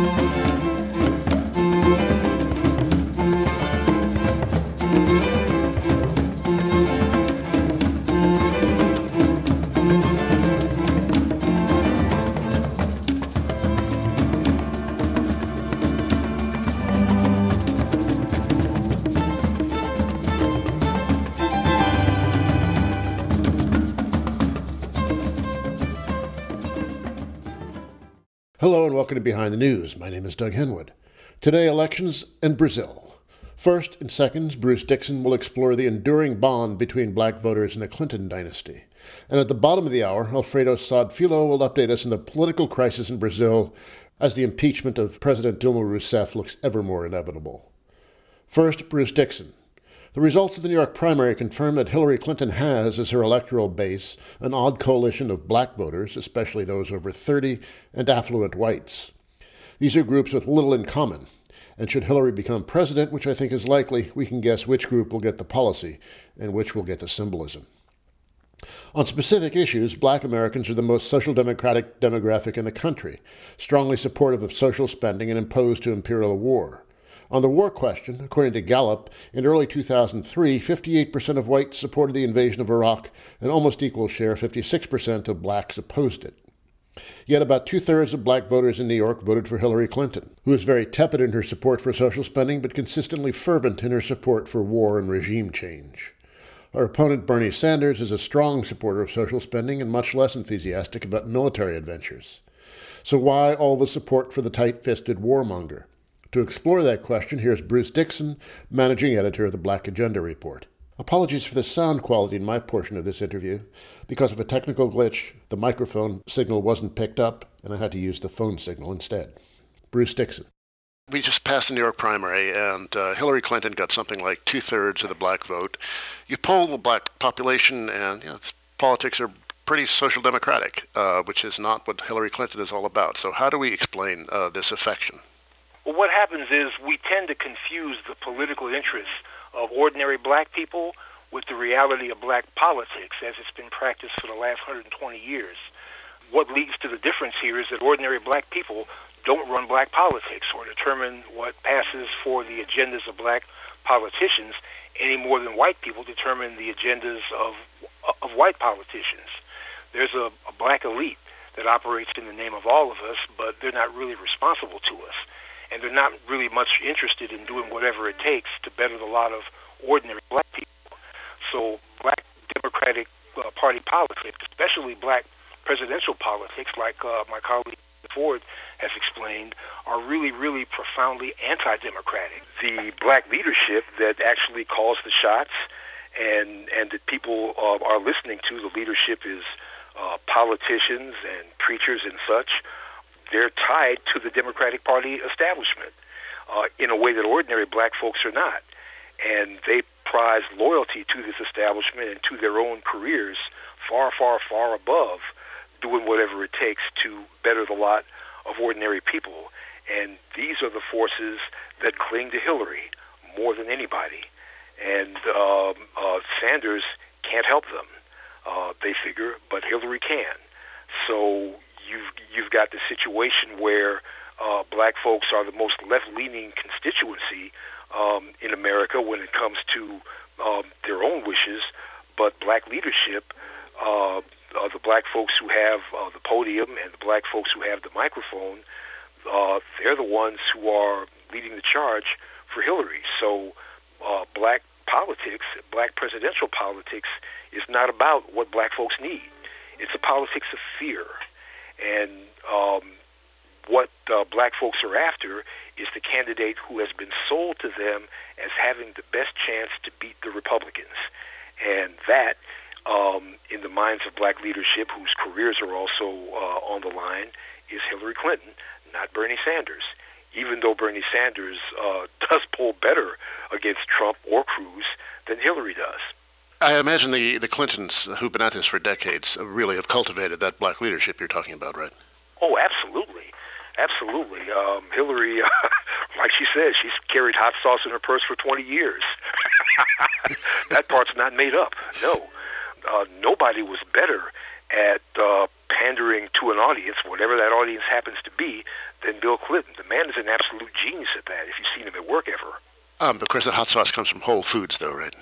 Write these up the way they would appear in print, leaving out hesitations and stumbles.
Hello and welcome to Behind the News. My name is Doug Henwood. Today, elections and Brazil. First, in seconds, Bruce Dixon will explore the enduring bond between black voters in the Clinton dynasty. And at the bottom of the hour, Alfredo Saad-Filho will update us on the political crisis in Brazil as the impeachment of President Dilma Rousseff looks ever more inevitable. First, Bruce Dixon. The results of the New York primary confirm that Hillary Clinton has, as her electoral base, an odd coalition of black voters, especially those over 30, and affluent whites. These are groups with little in common, and should Hillary become president, which I think is likely, we can guess which group will get the policy and which will get the symbolism. On specific issues, black Americans are the most social democratic demographic in the country, strongly supportive of social spending and opposed to imperial war. On the war question, according to Gallup, in early 2003, 58% of whites supported the invasion of Iraq, an almost equal share, 56% of blacks opposed it. Yet about two-thirds of black voters in New York voted for Hillary Clinton, who is very tepid in her support for social spending but consistently fervent in her support for war and regime change. Her opponent, Bernie Sanders, is a strong supporter of social spending and much less enthusiastic about military adventures. So why all the support for the tight-fisted warmonger? To explore that question, here's Bruce Dixon, managing editor of the Black Agenda Report. Apologies for the sound quality in my portion of this interview. Because of a technical glitch, the microphone signal wasn't picked up, and I had to use the phone signal instead. Bruce Dixon. We just passed the New York primary, and Hillary Clinton got something like two-thirds of the black vote. You poll the black population, and politics are pretty social democratic, which is not what Hillary Clinton is all about. So how do we explain this affection? Well, what happens is we tend to confuse the political interests of ordinary black people with the reality of black politics as it's been practiced for the last 120 years. What leads to the difference here is that ordinary black people don't run black politics or determine what passes for the agendas of black politicians any more than white people determine the agendas of white politicians. There's a black elite that operates in the name of all of us, but they're not really responsible to us. And they're not really much interested in doing whatever it takes to better the lot of ordinary black people. So black Democratic Party politics, especially black presidential politics, like my colleague Ford has explained, are really, really profoundly anti-democratic. The black leadership that actually calls the shots and that people are listening to, the leadership is politicians and preachers and such. They're tied to the Democratic Party establishment in a way that ordinary black folks are not. And they prize loyalty to this establishment and to their own careers far, far, far above doing whatever it takes to better the lot of ordinary people. And these are the forces that cling to Hillary more than anybody. And Sanders can't help them, they figure, but Hillary can. So you've got the situation where black folks are the most left-leaning constituency in America when it comes to their own wishes, but black leadership, the black folks who have the podium and the black folks who have the microphone, they're the ones who are leading the charge for Hillary. So black politics, black presidential politics, is not about what black folks need. It's a politics of fear. And what black folks are after is the candidate who has been sold to them as having the best chance to beat the Republicans. And that, in the minds of black leadership, whose careers are also on the line, is Hillary Clinton, not Bernie Sanders. Even though Bernie Sanders does poll better against Trump or Cruz than Hillary does. I imagine the Clintons, who've been at this for decades, really have cultivated that black leadership you're talking about, right? Oh, absolutely. Absolutely. Hillary, like she said, she's carried hot sauce in her purse for 20 years. That part's not made up, no. Nobody was better at pandering to an audience, whatever that audience happens to be, than Bill Clinton. The man is an absolute genius at that, if you've seen him at work ever. Of course, the hot sauce comes from Whole Foods, though, right?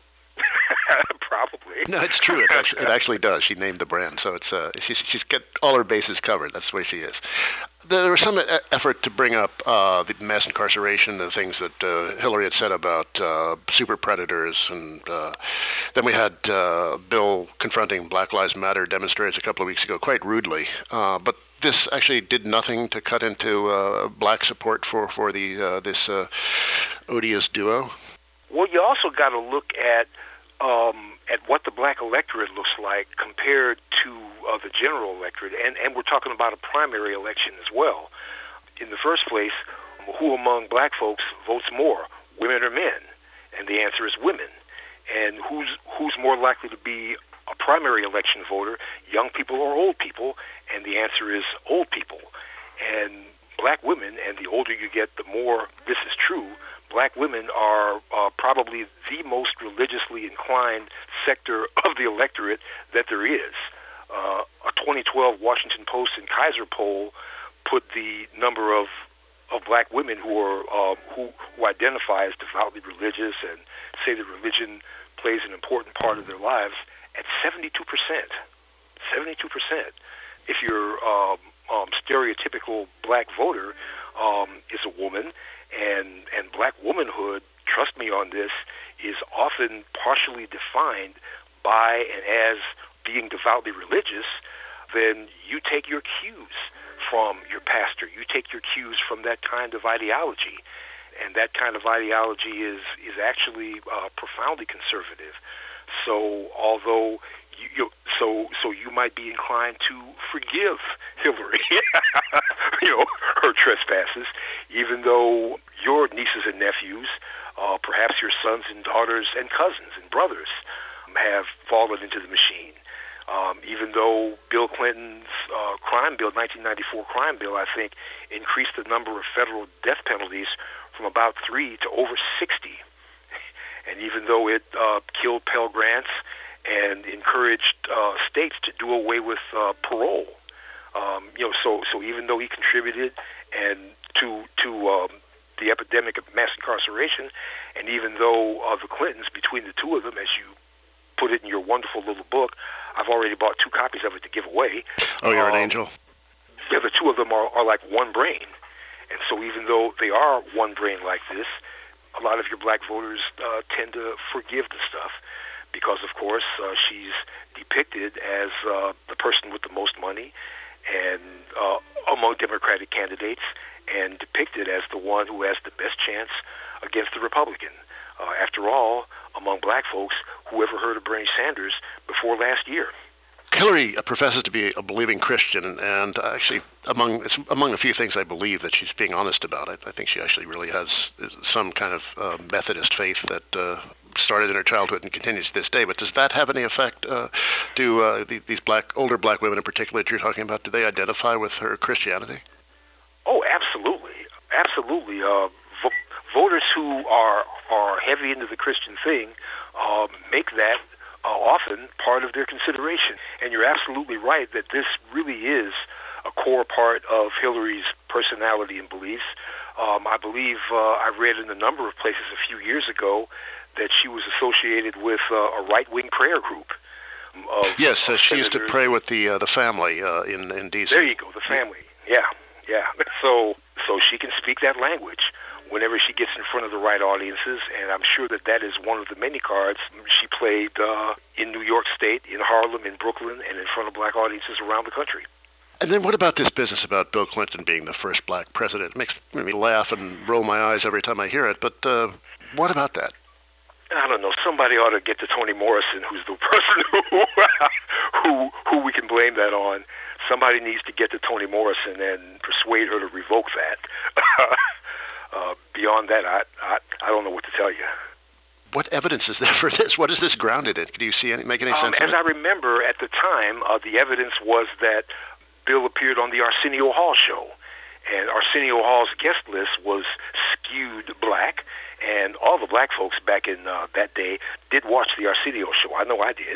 Probably. No, it's true. It actually does. She named the brand, so it's she's got all her bases covered. That's the way she is. There was some effort to bring up the mass incarceration, the things that Hillary had said about super predators, and then we had Bill confronting Black Lives Matter demonstrators a couple of weeks ago, quite rudely. But this actually did nothing to cut into black support for this odious duo. Well, you also got to look at what the black electorate looks like compared to the general electorate, and we're talking about a primary election as well. In the first place, who among black folks votes more, women or men? And the answer is women. And who's more likely to be a primary election voter, young people or old people? And the answer is old people. And black women, and the older you get, the more this is true, black women are probably the most religiously inclined sector of the electorate that there is. A 2012 Washington Post and Kaiser poll put the number of black women who identify as devoutly religious and say that religion plays an important part of their lives at 72%. 72%. If your stereotypical black voter is a woman, and black womanhood, trust me on this, is often partially defined by and as being devoutly religious, then you take your cues from your pastor. You take your cues from that kind of ideology. And that kind of ideology is actually profoundly conservative. So although you might be inclined to forgive Hillary, her trespasses, even though your nieces and nephews, perhaps your sons and daughters and cousins and brothers, have fallen into the machine. Even though Bill Clinton's crime bill, 1994 crime bill, I think, increased the number of federal death penalties from about 3 to over 60. And even though it killed Pell Grants and encouraged states to do away with parole, so even though he contributed to the epidemic of mass incarceration, and even though the Clintons, between the two of them, as you put it in your wonderful little book, I've already bought 2 copies of it to give away. Oh, you're an angel. Yeah, the two of them are like one brain. And so even though they are one brain like this, a lot of your black voters tend to forgive the stuff because, of course, she's depicted as the person with the most money and among Democratic candidates, and depicted as the one who has the best chance against the Republican. After all, among black folks, who ever heard of Bernie Sanders before last year? Hillary professes to be a believing Christian, and actually, among a few things I believe that she's being honest about. I think she actually really has some kind of Methodist faith that started in her childhood and continues to this day. But does that have any effect? Do these older black women in particular that you're talking about, do they identify with her Christianity? Oh, absolutely, absolutely. Voters who are heavy into the Christian thing make that often part of their consideration. And you're absolutely right that this really is a core part of Hillary's personality and beliefs. I believe I read in a number of places a few years ago that she was associated with a right-wing prayer group. Yes, she used to pray with the family in D.C. There you go, the family. Yeah. So she can speak that language whenever she gets in front of the right audiences, and I'm sure that is one of the many cards she played in New York State, in Harlem, in Brooklyn, and in front of black audiences around the country. And then what about this business about Bill Clinton being the first black president? It makes me laugh and roll my eyes every time I hear it, but what about that? I don't know. Somebody ought to get to Toni Morrison, who's the person who we can blame that on. Somebody needs to get to Toni Morrison and persuade her to revoke that. Beyond that, I don't know what to tell you. What evidence is there for this? What is this grounded in? Do you make any sense? As I remember, at the time, the evidence was that Bill appeared on the Arsenio Hall show, and Arsenio Hall's guest list was skewed black, and all the black folks back in that day did watch the Arsenio show. I know I did.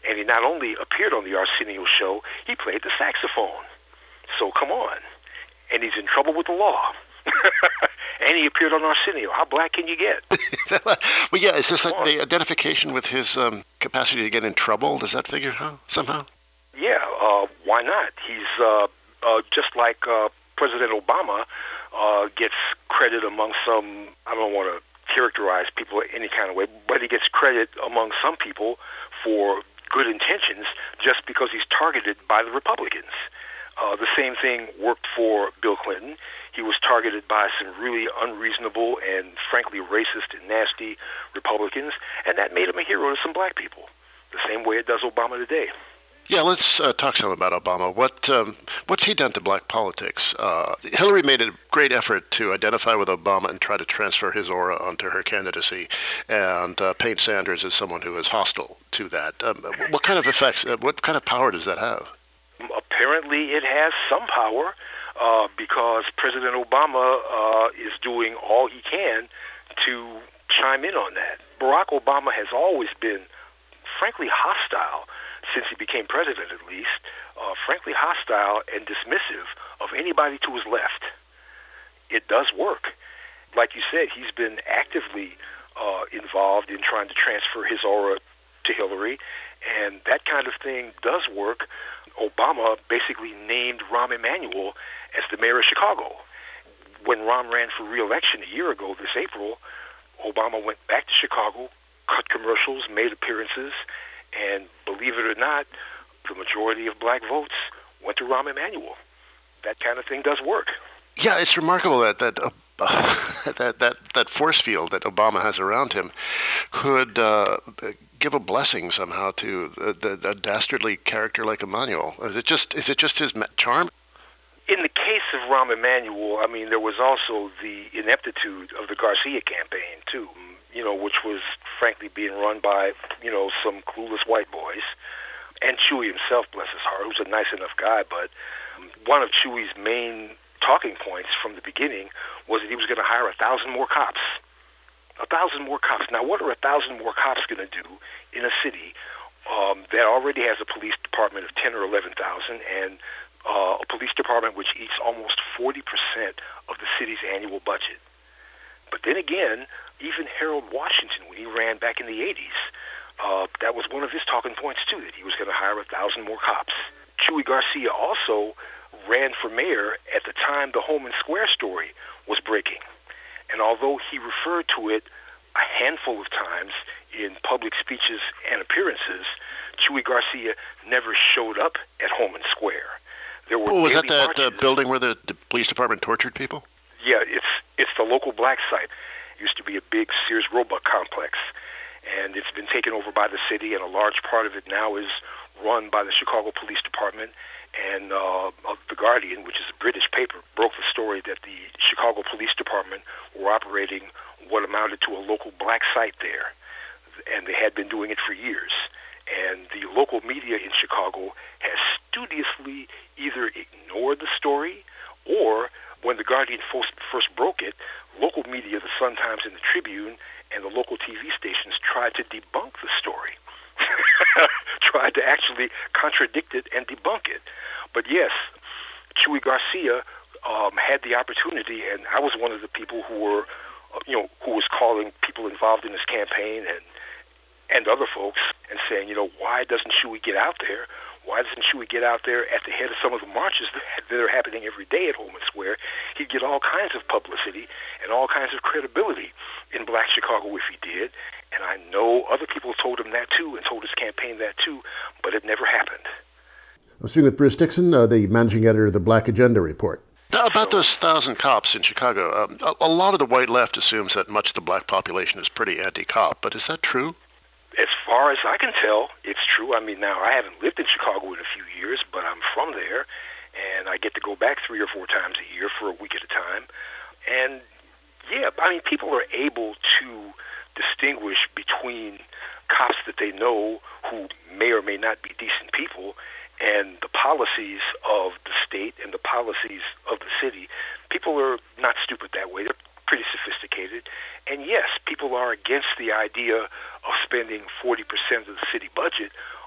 And he not only appeared on the Arsenio show, he played the saxophone. So come on. And he's in trouble with the law. And he appeared on Arsenio. How black can you get? Well, yeah, is this like the identification with his capacity to get in trouble? Does that figure somehow? Yeah, why not? He's just like President Obama gets credit among some, I don't want to characterize people any kind of way, but he gets credit among some people for good intentions just because he's targeted by the Republicans. The same thing worked for Bill Clinton. He was targeted by some really unreasonable and frankly racist and nasty Republicans, and that made him a hero to some black people, the same way it does Obama today. Yeah, let's talk some about Obama. What's he done to black politics? Hillary made a great effort to identify with Obama and try to transfer his aura onto her candidacy, and paint Sanders as someone who is hostile to that. What kind of effects, what kind of power does that have? Apparently it has some power because President Obama is doing all he can to chime in on that. Barack Obama has always been, frankly, hostile, since he became president at least, frankly hostile and dismissive of anybody to his left. It does work. Like you said, he's been actively involved in trying to transfer his aura to Hillary, and that kind of thing does work. Obama basically named Rahm Emanuel as the mayor of Chicago. When Rahm ran for re-election a year ago this April, Obama went back to Chicago, cut commercials, made appearances, and believe it or not, the majority of black votes went to Rahm Emanuel. That kind of thing does work. Yeah, it's remarkable that force field that Obama has around him could give a blessing somehow to a dastardly character like Emanuel. Is it just his charm? In the case of Rahm Emanuel, I mean, there was also the ineptitude of the Garcia campaign too, which was frankly being run by, some clueless white boys. And Chewy himself, bless his heart, who's a nice enough guy, but one of Chewy's main talking points from the beginning was that he was going to hire 1,000 more cops. 1,000 more cops. Now, what are 1,000 more cops going to do in a city that already has a police department of 10 or 11,000 and a police department which eats almost 40% of the city's annual budget? But then again, even Harold Washington, when he ran back in the 80s, that was one of his talking points too, that he was going to hire 1,000 more cops. Chewy Garcia also ran for mayor at the time the Holman Square story was breaking. And although he referred to it a handful of times in public speeches and appearances, Chewy Garcia never showed up at Holman Square. There were was that building where the police department tortured people? Yeah, it's the local black site. It used to be a big Sears Roebuck complex, and it's been taken over by the city, and a large part of it now is run by the Chicago Police Department. And The Guardian, which is a British paper, broke the story that the Chicago Police Department were operating what amounted to a local black site there, and they had been doing it for years. And the local media in Chicago has studiously either ignored the story, or when The Guardian first broke it, local media, the Sun-Times and the Tribune, and the local TV stations tried to debunk the story. Tried to actually contradict it and debunk it. But yes, Chewy Garcia had the opportunity, and I was one of the people who were, who was calling people involved in this campaign and other folks and saying, why doesn't Chewy get out there? Why doesn't Chewy get out there at the head of some of the marches that are happening every day at Holman Square? He'd get all kinds of publicity and all kinds of credibility in black Chicago if he did. And I know other people told him that too and told his campaign that too, but it never happened. I'm speaking with Bruce Dixon, the managing editor of the Black Agenda Report. Now, about those 1,000 cops in Chicago, a lot of the white left assumes that much of the black population is pretty anti-cop, but is that true? As far as I can tell, it's true. I mean, now, I haven't lived in Chicago in a few years, but I'm from there, and I get to go back 3 or 4 times a year for a week at a time. And, yeah, I mean, people are able to distinguish between cops that they know who may or may not be decent people and the policies of the state and the policies of the city. People are not stupid that way. They're pretty sophisticated. And yes, people are against the idea of spending 40% of the city budget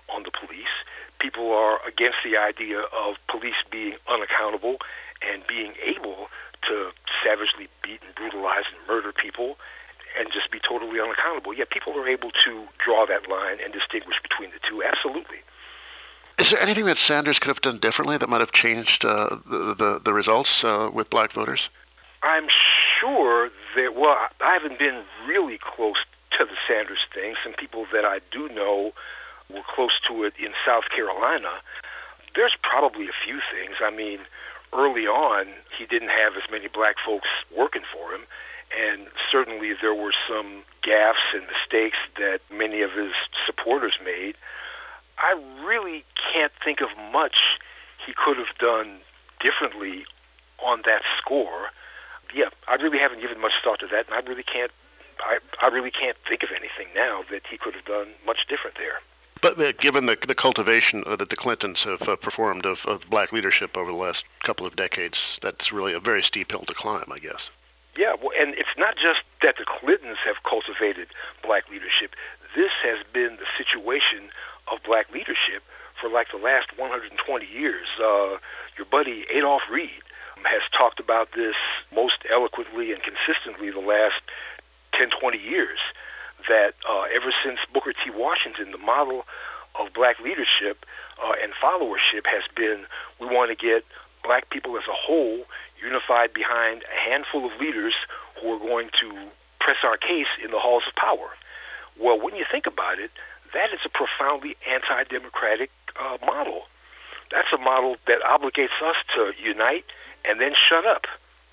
on the police. People are against the idea of police being unaccountable and being able to savagely beat and brutalize and murder people and just be totally unaccountable. Yeah, people are able to draw that line and distinguish between the two. Absolutely. Is there anything that Sanders could have done differently that might have changed the results with black voters? I'm sure that, well, I haven't been really close to the Sanders thing. Some people that I do know were close to it in South Carolina. There's probably a few things. I mean, early on, he didn't have as many black folks working for him, and certainly there were some gaffes and mistakes that many of his supporters made. I really can't think of much he could have done differently on that score. Yeah, I really haven't given much thought to that, and I really can't think of anything now that he could have done much different there. But given the cultivation that the Clintons have performed of black leadership over the last couple of decades, that's really a very steep hill to climb, I guess. Yeah, well, and it's not just that the Clintons have cultivated black leadership. This has been the situation of black leadership for like the last 120 years. Your buddy Adolph Reed has talked about this most eloquently and consistently the last 10, 20 years, that ever since Booker T. Washington, the model of black leadership and followership has been, we want to get black people as a whole unified behind a handful of leaders who are going to press our case in the halls of power. Well, when you think about it, that is a profoundly anti-democratic model. That's a model that obligates us to unite and then shut up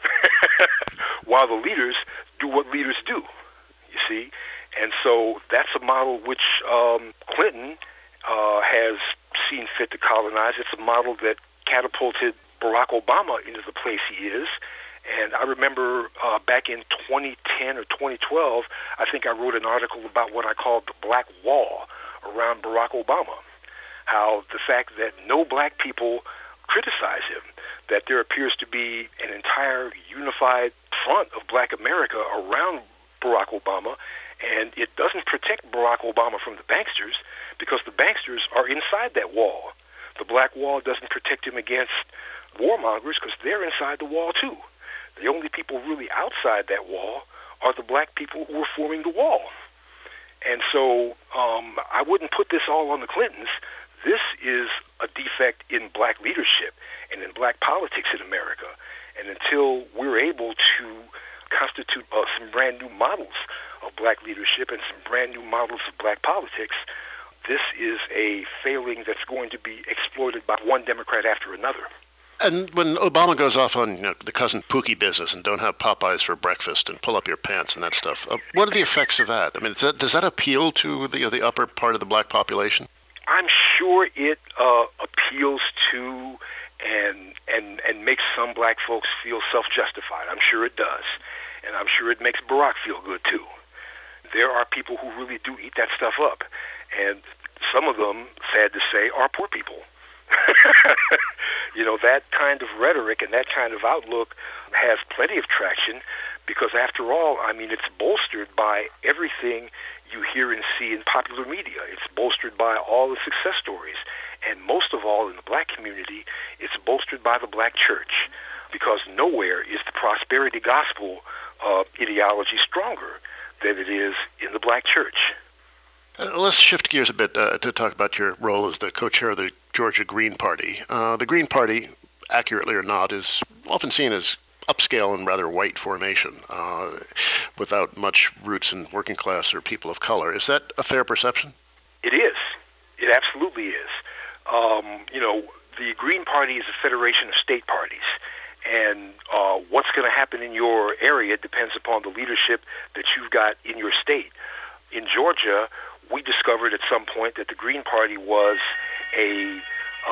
while the leaders do what leaders do, you see? And so that's a model which Clinton has seen fit to colonize. It's a model that catapulted Barack Obama into the place he is. And I remember back in 2010 or 2012, I think I wrote an article about what I called the black wall around Barack Obama. How the fact that no black people criticize him, that there appears to be an entire unified front of black America around Barack Obama, and it doesn't protect Barack Obama from the banksters because the banksters are inside that wall. The black wall doesn't protect him against warmongers because they're inside the wall too. The only people really outside that wall are the black people who are forming the wall. And so I wouldn't put this all on the Clintons. This is a defect in black leadership and in black politics in America. And until we're able to constitute some brand new models of black leadership and some brand new models of black politics, this is a failing that's going to be exploited by one Democrat after another. And when Obama goes off on the cousin Pookie business and don't have Popeyes for breakfast and pull up your pants and that stuff, what are the effects of that? I mean, does that appeal to the upper part of the black population? I'm sure it appeals to and makes some black folks feel self-justified. I'm sure it does. And I'm sure it makes Barack feel good, too. There are people who really do eat that stuff up. And some of them, sad to say, are poor people. That kind of rhetoric and that kind of outlook has plenty of traction because, after all, I mean, it's bolstered by everything you hear and see in popular media. It's bolstered by all the success stories. And most of all, in the black community, it's bolstered by the black church because nowhere is the prosperity gospel ideology stronger than it is in the black church. Let's shift gears a bit to talk about your role as the co-chair of the Georgia Green Party. The Green Party, accurately or not, is often seen as upscale and rather white formation without much roots in working class or people of color. Is that a fair perception? It is. It absolutely is. The Green Party is a federation of state parties. And what's going to happen in your area depends upon the leadership that you've got in your state. In Georgia, we discovered at some point that the Green Party was a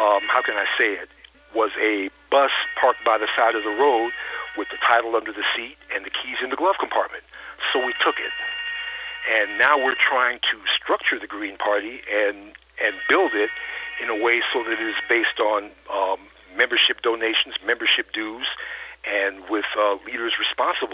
bus parked by the side of the road with the title under the seat and the keys in the glove compartment. So we took it. And now we're trying to structure the Green Party and build it in a way so that it is based on membership donations, membership dues, and with leaders responsible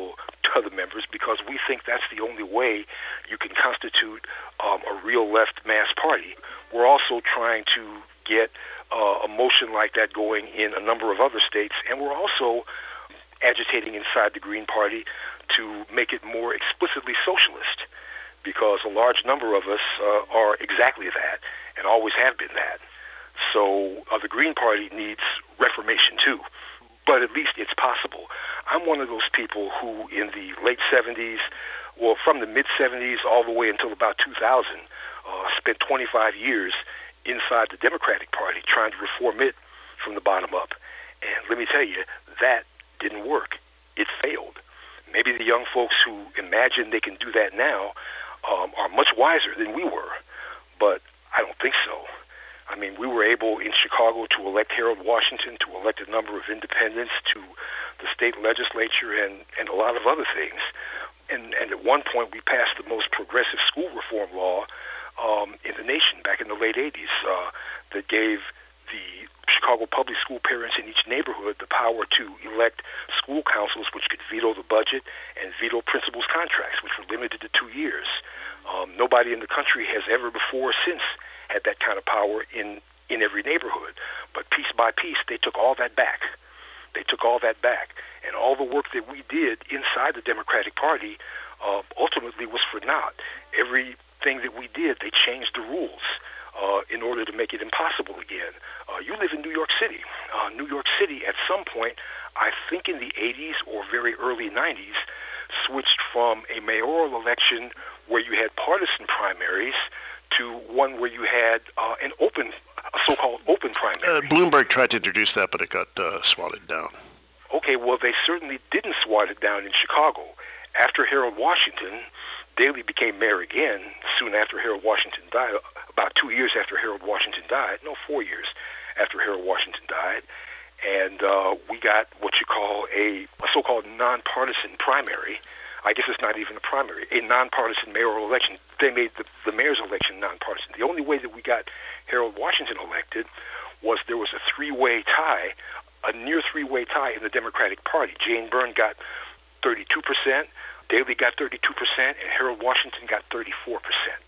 to other members because we think that's the only way you can constitute a real left mass party. We're also trying to get a motion like that going in a number of other states, and we're also agitating inside the Green Party to make it more explicitly socialist, because a large number of us are exactly that and always have been that. So the Green Party needs reformation too, but at least it's possible. I'm one of those people who in the late 70s, well, from the mid-70s all the way until about 2000, spent 25 years inside the Democratic Party trying to reform it from the bottom up. And let me tell you, that didn't work. It failed. Maybe the young folks who imagine they can do that now are much wiser than we were, but I don't think so. I mean, we were able in Chicago to elect Harold Washington, to elect a number of independents to the state legislature and a lot of other things. And at one point, we passed the most progressive school reform law in the nation back in the late 80s that gave the Chicago public school parents in each neighborhood the power to elect school councils which could veto the budget and veto principals' contracts, which were limited to 2 years. Nobody in the country has ever before or since had that kind of power in every neighborhood. But piece by piece, they took all that back. They took all that back. And all the work that we did inside the Democratic Party ultimately was for naught. Everything that we did, they changed the rules in order to make it impossible again. You live in New York City. New York City, at some point, I think in the 80s or very early 90s, switched from a mayoral election where you had partisan primaries to one where you had a so-called open primary. Bloomberg tried to introduce that, but it got swatted down. Okay, well, they certainly didn't swat it down in Chicago. After Harold Washington, Daley became mayor again soon after Harold Washington died, about 2 years after Harold Washington died, 4 years after Harold Washington died, and we got what you call a so-called nonpartisan primary. I guess it's not even a primary, a nonpartisan mayoral election. They made the mayor's election nonpartisan. The only way that we got Harold Washington elected was there was a three-way tie, a near three-way tie in the Democratic Party. Jane Byrne got 32%, Daley got 32%, and Harold Washington got 34%.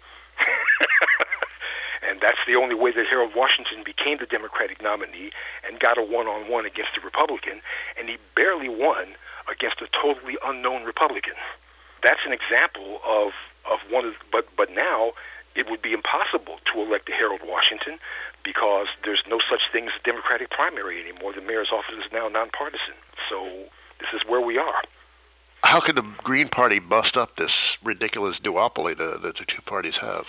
And that's the only way that Harold Washington became the Democratic nominee and got a one-on-one against a Republican, and he barely won against a totally unknown Republican. That's an example of one of, but now it would be impossible to elect a Harold Washington because there's no such thing as a Democratic primary anymore. The mayor's office is now nonpartisan. So this is where we are. How could the Green Party bust up this ridiculous duopoly that the two parties have?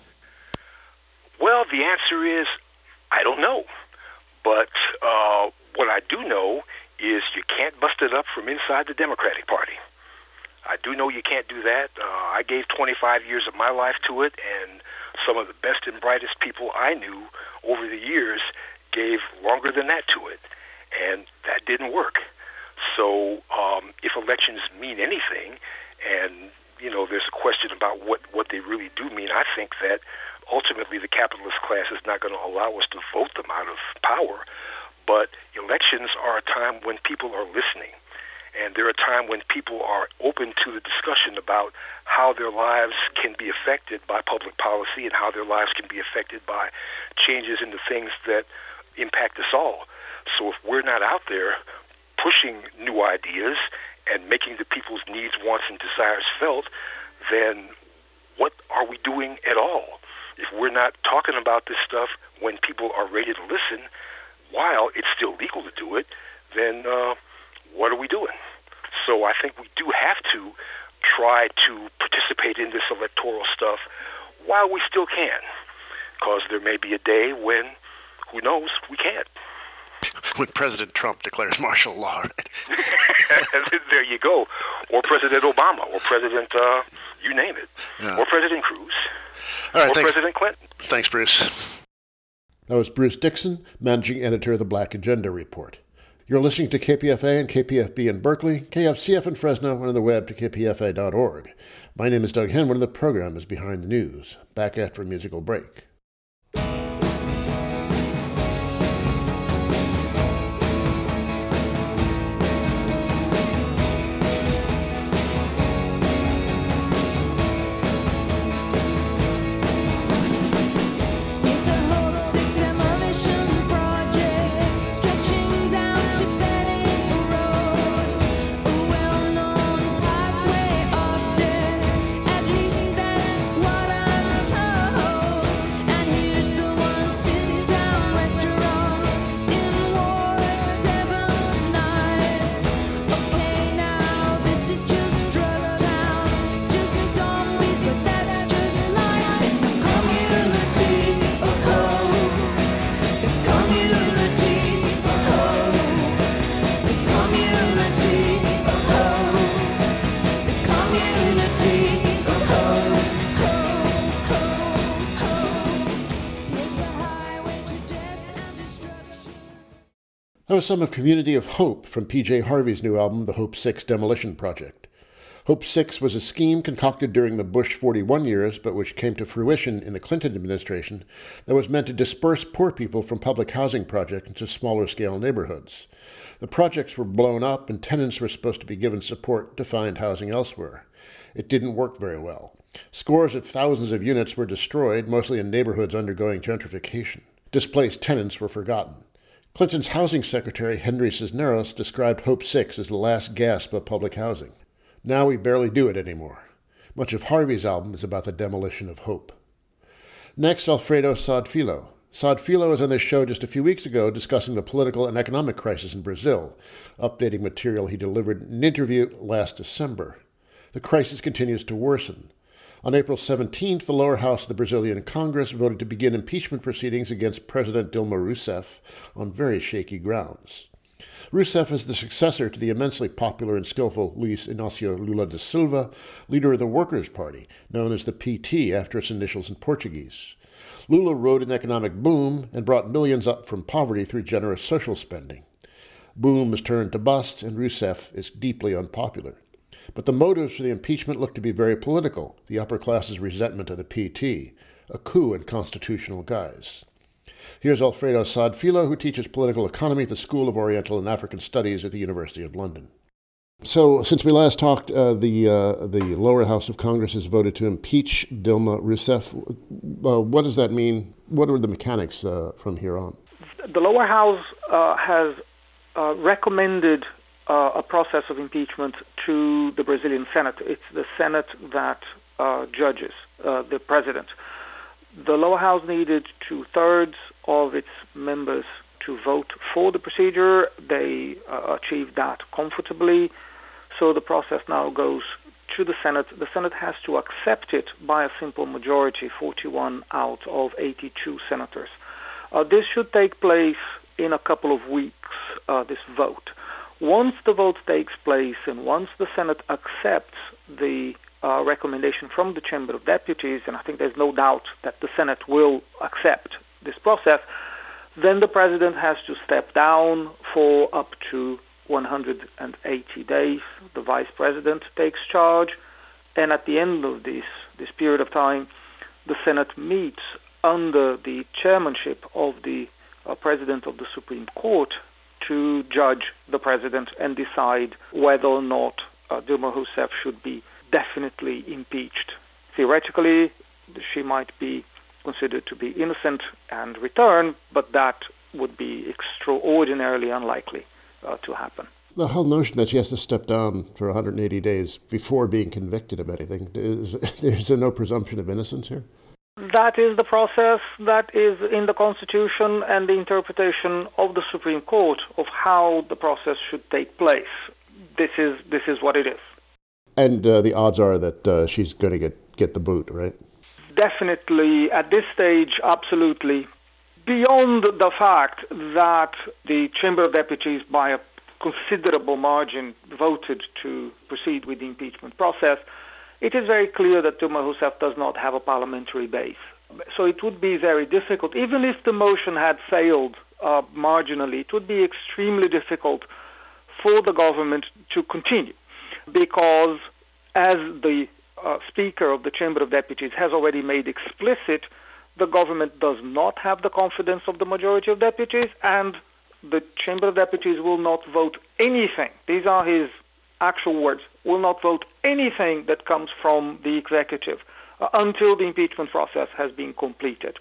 Well, the answer is, I don't know. But what I do know is you can't bust it up from inside the Democratic Party. I do know you can't do that. I gave 25 years of my life to it, and some of the best and brightest people I knew over the years gave longer than that to it, and that didn't work. So if elections mean anything, and there's a question about what they really do mean, I think that ultimately the capitalist class is not going to allow us to vote them out of power, but elections are a time when people are listening, and they're a time when people are open to the discussion about how their lives can be affected by public policy and how their lives can be affected by changes in the things that impact us all. So if we're not out there pushing new ideas and making the people's needs, wants, and desires felt, then what are we doing at all? If we're not talking about this stuff when people are ready to listen, while it's still legal to do it, then what are we doing? So I think we do have to try to participate in this electoral stuff while we still can, because there may be a day when, who knows, we can't. When President Trump declares martial law. There you go. Or President Obama, or President, you name it. Yeah. Or President Cruz. All right, or President Clinton. Thanks, Bruce. That was Bruce Dixon, Managing Editor of the Black Agenda Report. You're listening to KPFA and KPFB in Berkeley, KFCF in Fresno, and on the web to kpfa.org. My name is Doug Henwood, and the program is Behind the News. Back after a musical break. That was some of Community of Hope from P.J. Harvey's new album, The Hope 6 Demolition Project. Hope 6 was a scheme concocted during the Bush 41 years, but which came to fruition in the Clinton administration, that was meant to disperse poor people from public housing projects into smaller-scale neighborhoods. The projects were blown up, and tenants were supposed to be given support to find housing elsewhere. It didn't work very well. Scores of thousands of units were destroyed, mostly in neighborhoods undergoing gentrification. Displaced tenants were forgotten. Clinton's housing secretary, Henry Cisneros, described Hope 6 as the last gasp of public housing. Now we barely do it anymore. Much of Harvey's album is about the demolition of hope. Next, Alfredo Saad-Filho. Saad-Filho was on this show just a few weeks ago discussing the political and economic crisis in Brazil, updating material he delivered in an interview last December. The crisis continues to worsen. On April 17th, the lower house of the Brazilian Congress voted to begin impeachment proceedings against President Dilma Rousseff on very shaky grounds. Rousseff is the successor to the immensely popular and skillful Luiz Inácio Lula da Silva, leader of the Workers' Party, known as the PT after its initials in Portuguese. Lula rode an economic boom and brought millions up from poverty through generous social spending. Boom has turned to bust, and Rousseff is deeply unpopular. But the motives for the impeachment look to be very political, the upper class's resentment of the PT, a coup in constitutional guise. Here's Alfredo Saad-Filho, who teaches political economy at the School of Oriental and African Studies at the University of London. So, since we last talked, the lower house of Congress has voted to impeach Dilma Rousseff. What does that mean? What are the mechanics from here on? The lower house has recommended a process of impeachment to the Brazilian Senate. It's the Senate that judges the president. The lower house needed 2/3 of its members to vote for the procedure. They achieved that comfortably. So the process now goes to the Senate. The Senate has to accept it by a simple majority, 41 out of 82 senators. This should take place in a couple of weeks, this vote. Once the vote takes place and once the Senate accepts the recommendation from the Chamber of Deputies, and I think there's no doubt that the Senate will accept this process, then the President has to step down for up to 180 days. The Vice President takes charge, and at the end of this period of time, the Senate meets under the chairmanship of the President of the Supreme Court to judge the President and decide whether or not Dilma Rousseff should be definitely impeached. Theoretically, she might be considered to be innocent and return, but that would be extraordinarily unlikely to happen. The whole notion that she has to step down for 180 days before being convicted of anything, is there no presumption of innocence here? That is the process that is in the Constitution and the interpretation of the Supreme Court of how the process should take place. This is what it is. And the odds are that she's going to get the boot, right? Definitely, at this stage, absolutely. Beyond the fact that the Chamber of Deputies, by a considerable margin, voted to proceed with the impeachment process, it is very clear that Dilma Rousseff does not have a parliamentary base. So it would be very difficult. Even if the motion had failed marginally, it would be extremely difficult for the government to continue, because as the Speaker of the Chamber of Deputies has already made explicit, the government does not have the confidence of the majority of deputies, and the Chamber of Deputies will not vote anything. These are his actual words, will not vote anything that comes from the executive until the impeachment process has been completed.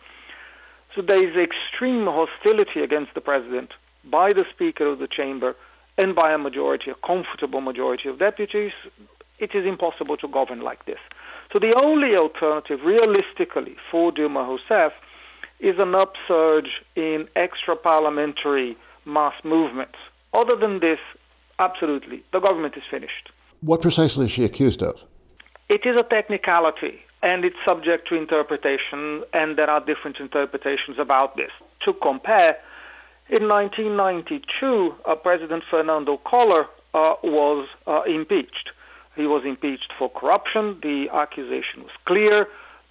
So there is extreme hostility against the president by the Speaker of the Chamber and by a comfortable majority of deputies. It is impossible to govern like this. So the only alternative, realistically, for Dilma Rousseff is an upsurge in extra-parliamentary mass movements. Other than this, absolutely, the government is finished. What precisely is she accused of? It is a technicality, and it's subject to interpretation, and there are different interpretations about this. To compare, in 1992, President Fernando Collor was impeached. He was impeached for corruption. The accusation was clear.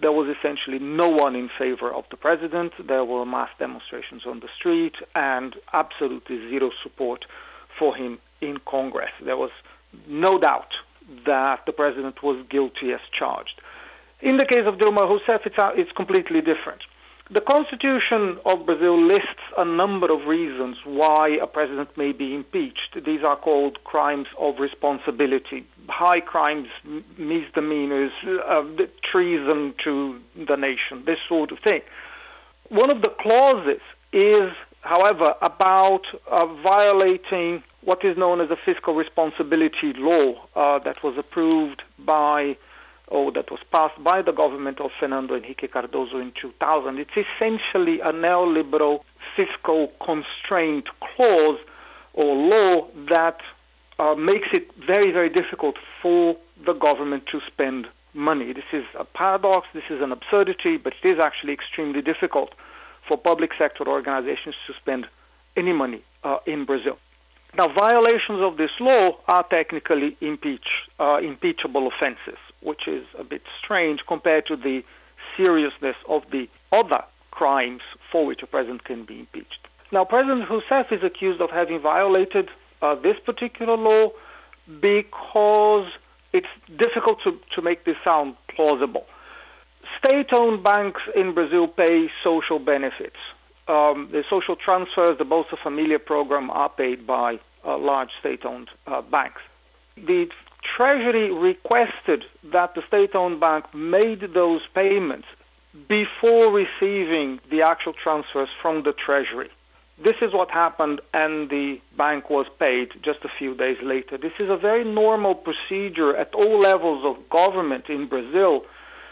there was essentially no one in favor of the president. There were mass demonstrations on the street and absolutely zero support for him in Congress. There was no doubt that the president was guilty as charged. In the case of Dilma Rousseff, it's completely different. The Constitution of Brazil lists a number of reasons why a president may be impeached. These are called crimes of responsibility, high crimes, misdemeanors, treason to the nation, this sort of thing. One of the clauses is, however, about violating what is known as a fiscal responsibility law that was approved that was passed by the government of Fernando Henrique Cardoso in 2000. It's essentially a neoliberal fiscal constraint clause or law that makes it very, very difficult for the government to spend money. This is a paradox, this is an absurdity, but it is actually extremely difficult for public sector organizations to spend any money in Brazil. Now, violations of this law are technically impeachable offenses, which is a bit strange compared to the seriousness of the other crimes for which a president can be impeached. Now, President Rousseff is accused of having violated this particular law because it's difficult to make this sound plausible. State-owned banks in Brazil pay social benefits. The social transfers, the Bolsa Familia program, are paid by large state-owned banks. The Treasury requested that the state-owned bank made those payments before receiving the actual transfers from the Treasury. This is what happened, and the bank was paid just a few days later. This is a very normal procedure at all levels of government in Brazil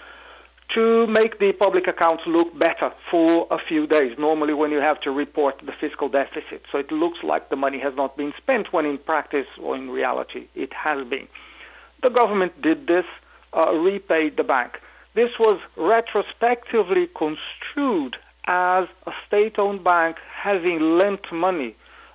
to make the public accounts look better for a few days, normally when you have to report the fiscal deficit. So it looks like the money has not been spent, when in practice or in reality it has been. The government did this, repaid the bank. This was retrospectively construed as a state-owned bank having loaned money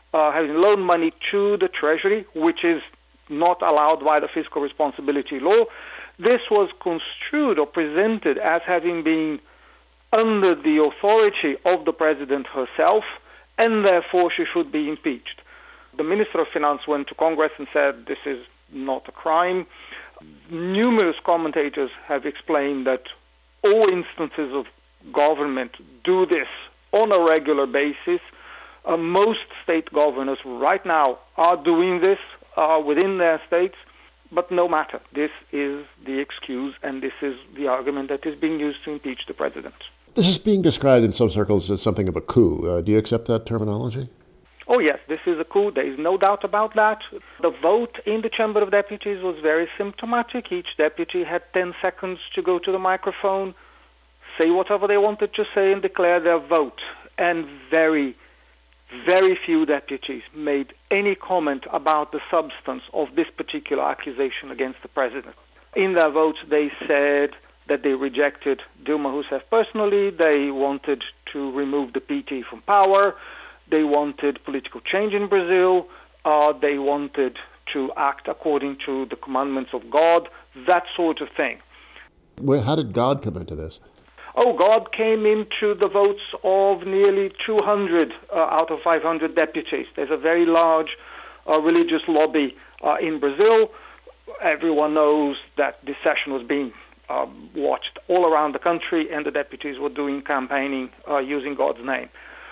to the Treasury, which is not allowed by the fiscal responsibility law. This was construed or presented as having been under the authority of the president herself, and therefore she should be impeached. The Minister of Finance went to Congress and said this is not a crime. Numerous commentators have explained that all instances of government do this on a regular basis. Most state governors right now are doing this within their states. But no matter, this is the excuse and this is the argument that is being used to impeach the president. This is being described in some circles as something of a coup. Do you accept that terminology? Oh yes, this is a coup. There is no doubt about that. The vote in the Chamber of Deputies was very symptomatic. Each deputy had 10 seconds to go to the microphone, say whatever they wanted to say, and declare their vote. And very, very few deputies made any comment about the substance of this particular accusation against the president. In their votes, they said that they rejected Dilma Rousseff personally, they wanted to remove the PT from power, they wanted political change in Brazil, they wanted to act according to the commandments of God, that sort of thing. Well, how did God come into this? God came into the votes of nearly 200 out of 500 deputies. There's a very large religious lobby in Brazil. Everyone knows that this session was being watched all around the country, and the deputies were doing campaigning using God's name.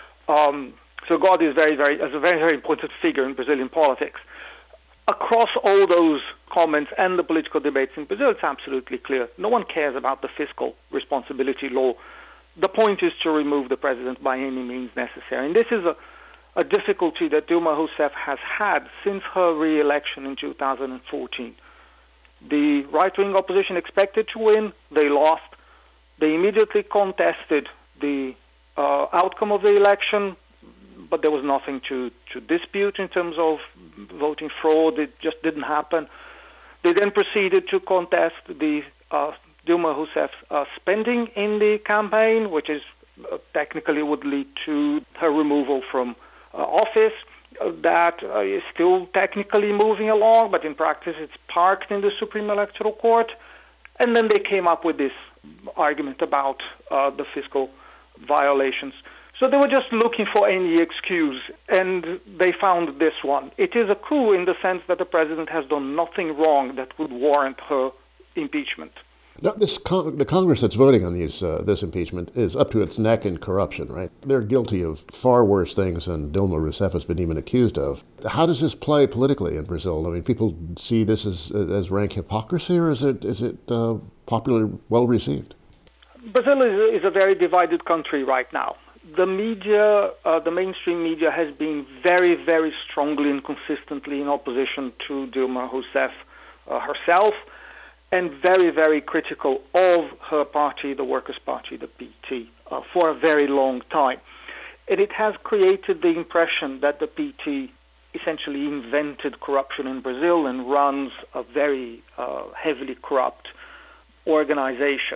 So God is a very, very important figure in Brazilian politics. Across all those comments and the political debates in Brazil, it's absolutely clear. No one cares about the fiscal responsibility law. The point is to remove the president by any means necessary. And this is a difficulty that Dilma Rousseff has had since her re-election in 2014. The right-wing opposition expected to win. They lost. They immediately contested the outcome of the election, but there was nothing to dispute in terms of voting fraud. It just didn't happen. They then proceeded to contest the Dilma Rousseff's spending in the campaign, which is technically would lead to her removal from office. That is still technically moving along, but in practice it's parked in the Supreme Electoral Court. And then they came up with this argument about the fiscal violations. So they were just looking for any excuse, and they found this one. It is a coup in the sense that the president has done nothing wrong that would warrant her impeachment. Now, the Congress that's voting on this impeachment is up to its neck in corruption, right? They're guilty of far worse things than Dilma Rousseff has been even accused of. How does this play politically in Brazil? I mean, people see this as rank hypocrisy, or is it popularly well received? Brazil is a very divided country right now. The media, the mainstream media, has been very, very strongly and consistently in opposition to Dilma Rousseff herself, and very, very critical of her party, the Workers' Party, the PT, for a very long time. And it has created the impression that the PT essentially invented corruption in Brazil and runs a very heavily corrupt organization.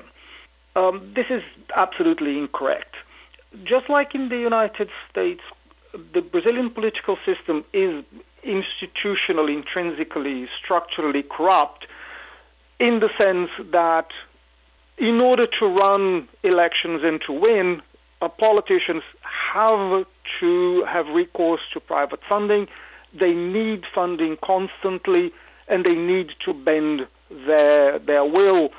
This is absolutely incorrect. Just like in the United States, the Brazilian political system is institutionally, intrinsically, structurally corrupt, in the sense that in order to run elections and to win, politicians have to have recourse to private funding. They need funding constantly, and they need to bend their will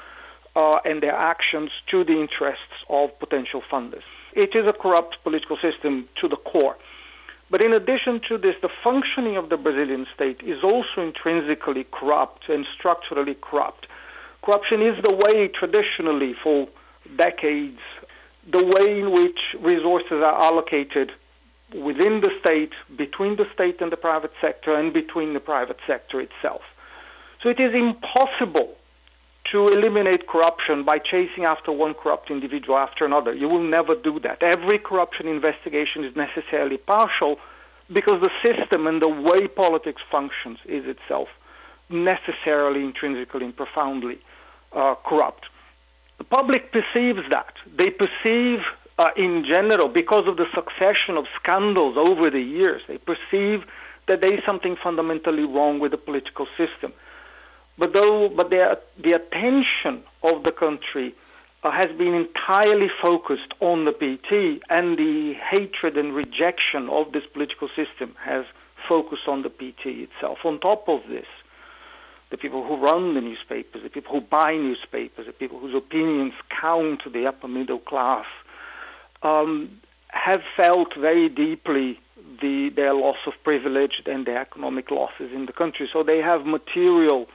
and their actions to the interests of potential funders. It is a corrupt political system to the core. But in addition to this, the functioning of the Brazilian state is also intrinsically corrupt and structurally corrupt. Corruption is the way, traditionally, for decades, the way in which resources are allocated within the state, between the state and the private sector, and between the private sector itself. So it is impossible to eliminate corruption by chasing after one corrupt individual after another. You will never do that. Every corruption investigation is necessarily partial because the system and the way politics functions is itself necessarily, intrinsically, and profoundly corrupt. The public perceives that. They perceive, in general, because of the succession of scandals over the years, they perceive that there is something fundamentally wrong with the political system. But the attention of the country has been entirely focused on the PT, and the hatred and rejection of this political system has focused on the PT itself. On top of this, the people who run the newspapers, the people who buy newspapers, the people whose opinions count to the upper middle class, have felt very deeply their loss of privilege and their economic losses in the country. So they have material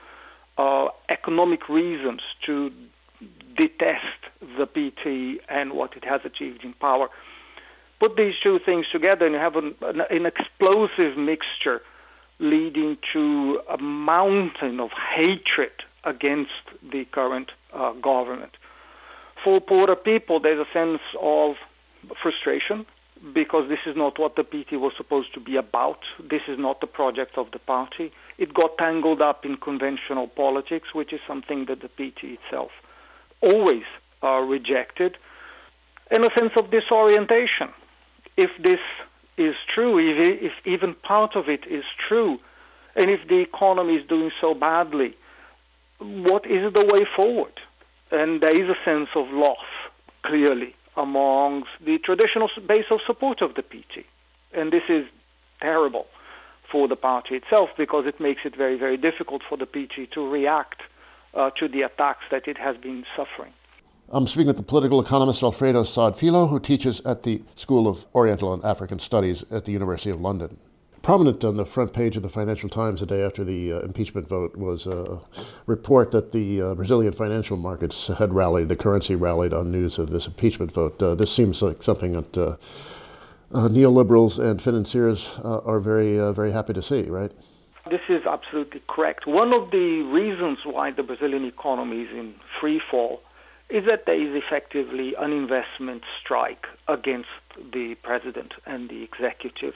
economic reasons to detest the PT and what it has achieved in power. Put these two things together and you have an explosive mixture leading to a mountain of hatred against the current government. For poorer people, there's a sense of frustration because this is not what the PT was supposed to be about. This is not the project of the party. It got tangled up in conventional politics, which is something that the PT itself always rejected, and a sense of disorientation. If this is true, if even part of it is true, and if the economy is doing so badly, what is the way forward? And there is a sense of loss, clearly, amongst the traditional base of support of the PT. And this is terrible for the party itself because it makes it very, very difficult for the PT to react to the attacks that it has been suffering. I'm speaking with the political economist Alfredo Saad-Filho, who teaches at the School of Oriental and African Studies at the University of London. Prominent on the front page of the Financial Times the day after the impeachment vote was a report that the Brazilian financial markets had rallied, the currency rallied on news of this impeachment vote. This seems like something that neoliberals and financiers are very, very happy to see, right? This is absolutely correct. One of the reasons why the Brazilian economy is in free fall is that there is effectively an investment strike against the president and the executive.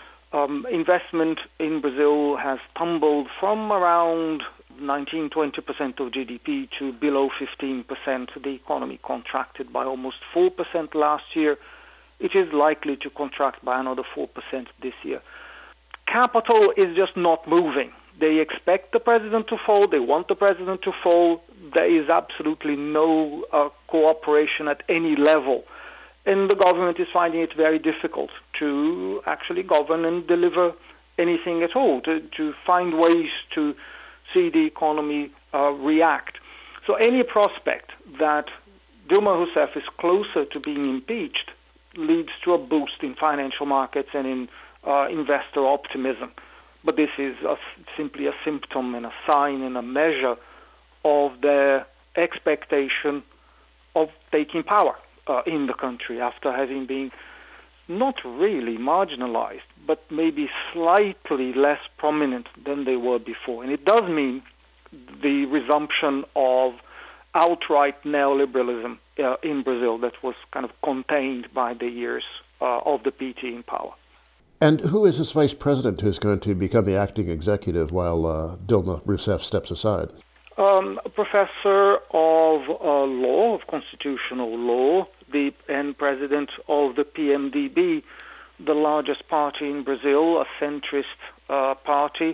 Investment in Brazil has tumbled from around 19-20% of GDP to below 15%. The economy contracted by almost 4% last year. It is likely to contract by another 4% this year. Capital is just not moving. They expect the president to fall. They want the president to fall. There is absolutely no cooperation at any level. And the government is finding it very difficult to actually govern and deliver anything at all, to find ways to see the economy react. So any prospect that Dilma Rousseff is closer to being impeached leads to a boost in financial markets and in investor optimism. But this is simply a symptom and a sign and a measure of their expectation of taking power in the country after having been not really marginalized, but maybe slightly less prominent than they were before. And it does mean the resumption of outright neoliberalism in Brazil that was kind of contained by the years of the PT in power. And who is this vice president who's going to become the acting executive while Dilma Rousseff steps aside? A professor of law, of constitutional law, and president of the PMDB, the largest party in Brazil, a centrist party.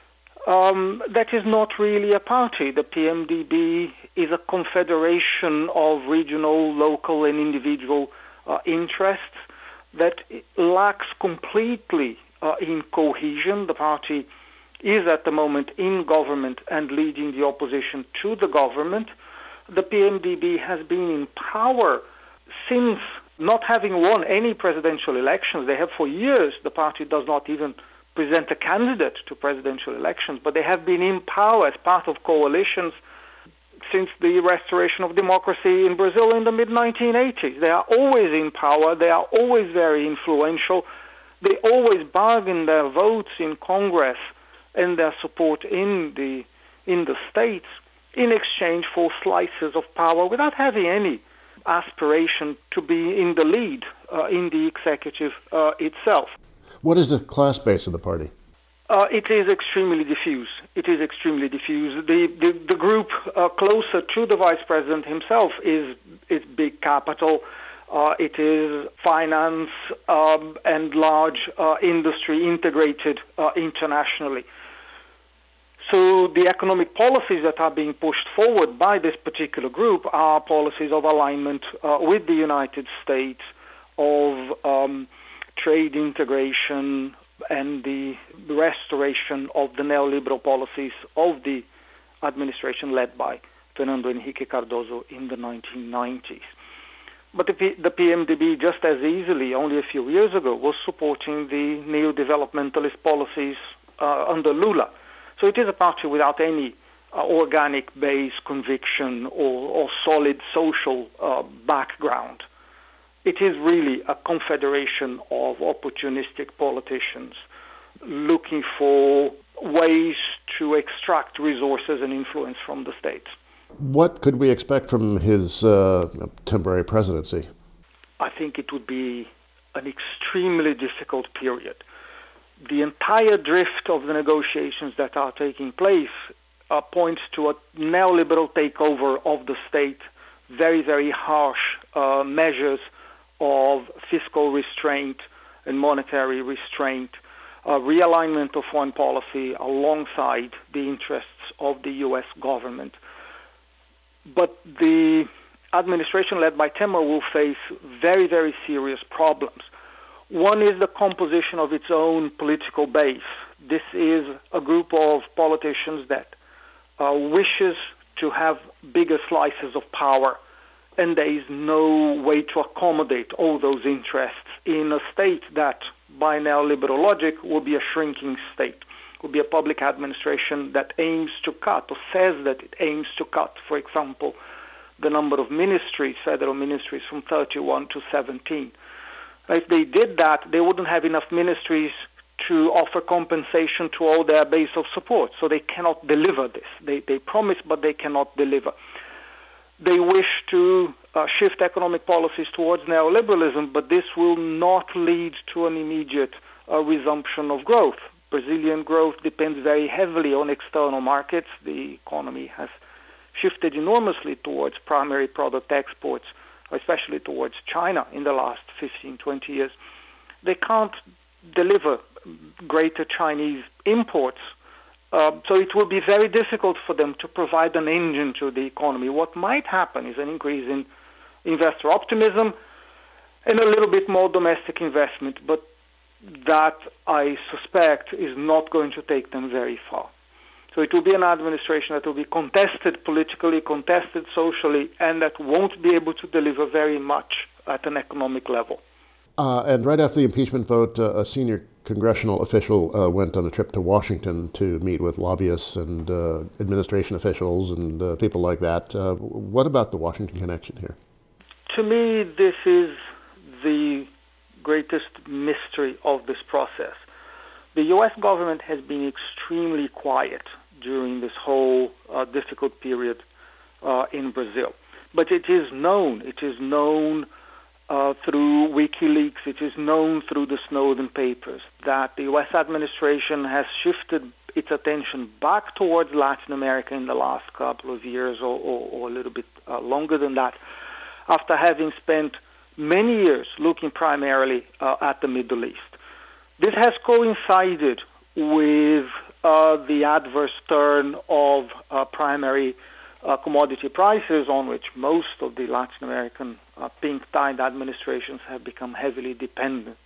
That is not really a party. The PMDB is a confederation of regional, local, and individual interests that lacks completely in cohesion. The party is at the moment in government and leading the opposition to the government. The PMDB has been in power since not having won any presidential elections. They have for years. The party does not even present a candidate to presidential elections, but they have been in power as part of coalitions since the restoration of democracy in Brazil in the mid-1980s. They are always in power. They are always very influential. They always bargain their votes in Congress and their support in the states in exchange for slices of power without having any aspiration to be in the lead in the executive itself. What is the class base of the party? It is extremely diffuse. The group closer to the vice president himself is big capital. It is finance and large industry integrated internationally. So the economic policies that are being pushed forward by this particular group are policies of alignment with the United States, of trade integration, and the restoration of the neoliberal policies of the administration led by Fernando Henrique Cardoso in the 1990s. But the PMDB, just as easily, only a few years ago, was supporting the neo-developmentalist policies under Lula. So it is a party without any organic base, conviction, or solid social background. It is really a confederation of opportunistic politicians looking for ways to extract resources and influence from the state. What could we expect from his temporary presidency? I think it would be an extremely difficult period. The entire drift of the negotiations that are taking place points to a neoliberal takeover of the state, very, very harsh measures of fiscal restraint and monetary restraint, realignment of foreign policy alongside the interests of the U.S. government. But the administration led by Temer will face very, very serious problems. One is the composition of its own political base. This is a group of politicians that wishes to have bigger slices of power, and there is no way to accommodate all those interests in a state that, by neoliberal logic, will be a shrinking state, will be a public administration that aims to cut, or says that it aims to cut, for example, the number of ministries, federal ministries, from 31 to 17. If they did that, they wouldn't have enough ministries to offer compensation to all their base of support, so they cannot deliver this. They promise, but they cannot deliver. They wish to shift economic policies towards neoliberalism, but this will not lead to an immediate resumption of growth. Brazilian growth depends very heavily on external markets. The economy has shifted enormously towards primary product exports, especially towards China in the last 15, 20 years. They can't deliver greater Chinese imports So it will be very difficult for them to provide an engine to the economy. What might happen is an increase in investor optimism and a little bit more domestic investment, but that, I suspect, is not going to take them very far. So it will be an administration that will be contested politically, contested socially, and that won't be able to deliver very much at an economic level. And right after the impeachment vote, a senior congressional official went on a trip to Washington to meet with lobbyists and administration officials and people like that. What about the Washington connection here? To me, this is the greatest mystery of this process. The U.S. government has been extremely quiet during this whole difficult period in Brazil. But it is known. It is known through WikiLeaks. It is known through the Snowden papers that the U.S. administration has shifted its attention back towards Latin America in the last couple of years or a little bit longer than that, after having spent many years looking primarily at the Middle East. This has coincided with the adverse turn of primary commodity prices, on which most of the Latin American pink-tide administrations have become heavily dependent.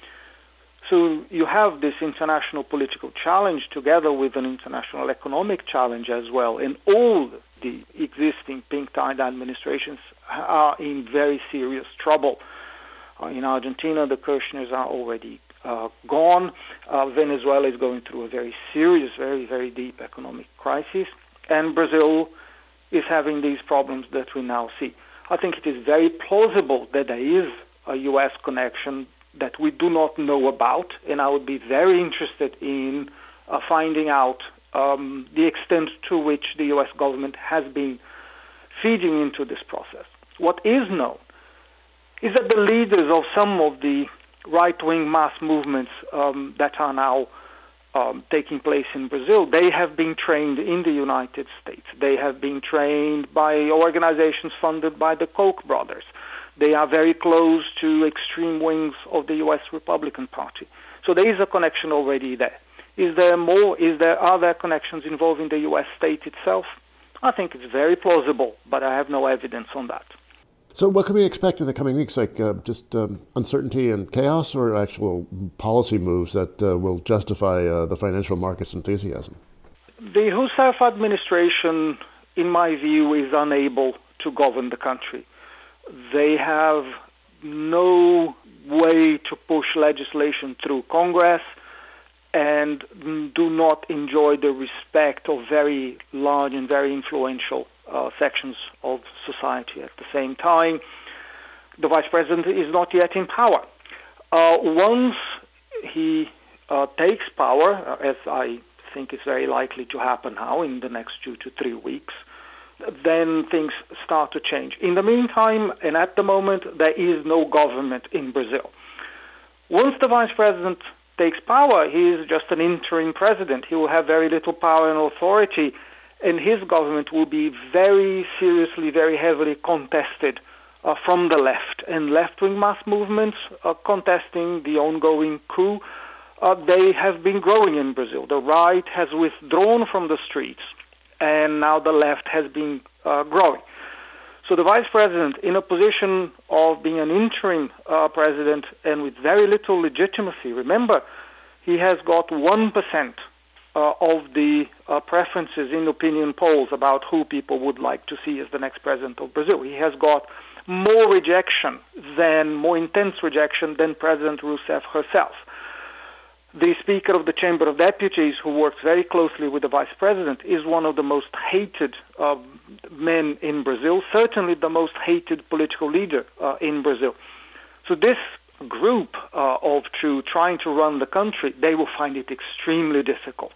So you have this international political challenge together with an international economic challenge as well, and all the existing pink-tide administrations are in very serious trouble. In Argentina, the Kirchners are already gone. Venezuela is going through a very serious, very, very deep economic crisis. And Brazil is having these problems that we now see. I think it is very plausible that there is a U.S. connection that we do not know about, and I would be very interested in finding out the extent to which the U.S. government has been feeding into this process. What is known is that the leaders of some of the right-wing mass movements that are now taking place in Brazil, they have been trained in the United States. They have been trained by organizations funded by the Koch brothers. They are very close to extreme wings of the U.S. Republican Party. So there is a connection already there. Is there more? Are there connections involving the U.S. state itself? I think it's very plausible, but I have no evidence on that. So what can we expect in the coming weeks, like just uncertainty and chaos, or actual policy moves that will justify the financial market's enthusiasm? The Rousseff administration, in my view, is unable to govern the country. They have no way to push legislation through Congress and do not enjoy the respect of very large and very influential sections of society. At the same time, the vice president is not yet in power. Once he takes power, as I think is very likely to happen now in the next 2 to 3 weeks, then things start to change. In the meantime, and at the moment, there is no government in Brazil. Once the vice president takes power, he is just an interim president. He will have very little power and authority, and his government will be very seriously, very heavily contested from the left. And left-wing mass movements contesting the ongoing coup, they have been growing in Brazil. The right has withdrawn from the streets, and now the left has been growing. So the vice president, in a position of being an interim president and with very little legitimacy, remember, he has got 1% of the preferences in opinion polls about who people would like to see as the next president of Brazil. He has got more intense rejection than President Rousseff herself. The Speaker of the Chamber of Deputies, who works very closely with the Vice President, is one of the most hated men in Brazil, certainly the most hated political leader in Brazil. So this group of two trying to run the country, they will find it extremely difficult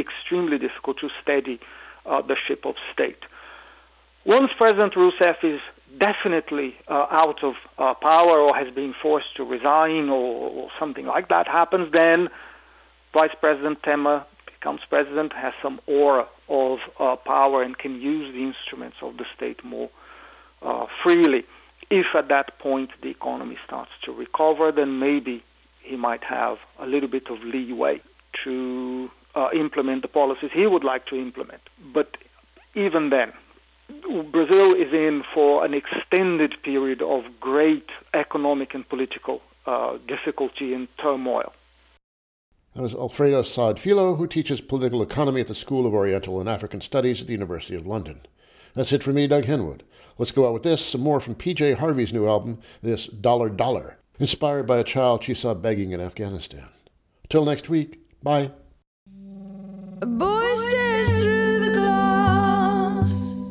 to steady the ship of state. Once President Rousseff is definitely out of power or has been forced to resign or something like that happens, then Vice President Temer becomes president, has some aura of power and can use the instruments of the state more freely. If at that point the economy starts to recover, then maybe he might have a little bit of leeway to implement the policies he would like to implement. But even then, Brazil is in for an extended period of great economic and political difficulty and turmoil. That was Alfredo Saad-Filho, who teaches political economy at the School of Oriental and African Studies at the University of London. That's it for me, Doug Henwood. Let's go out with this, some more from PJ Harvey's new album, this Dollar Dollar, inspired by a child she saw begging in Afghanistan. Till next week, bye. A boy stares through the glass.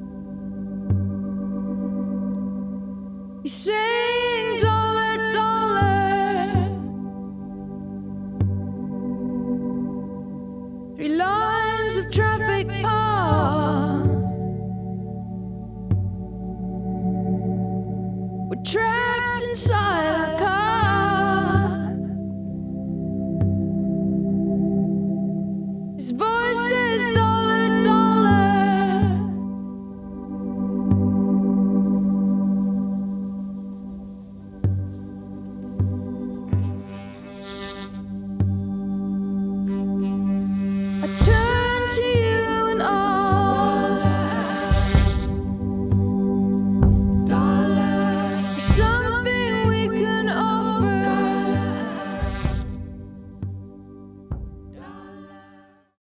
He's saying dollar, dollar. 3 lines of traffic pass. We're trapped inside a car. His voice